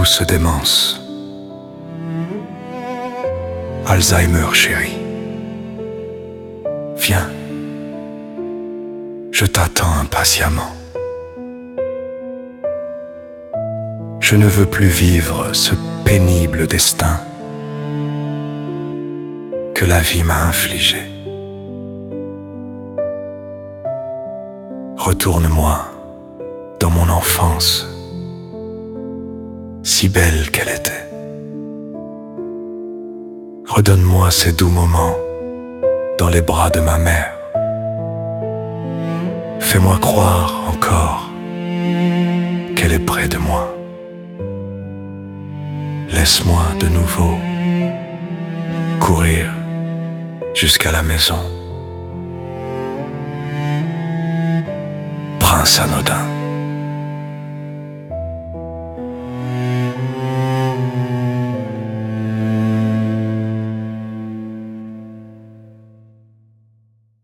douce démence. Alzheimer chéri, viens, je t'attends impatiemment. Je ne veux plus vivre ce pénible destin que la vie m'a infligé. Retourne-moi dans mon enfance, si belle qu'elle était. Redonne-moi ces doux moments dans les bras de ma mère. Fais-moi croire encore qu'elle est près de moi. Laisse-moi de nouveau courir jusqu'à la maison. Prince anodin.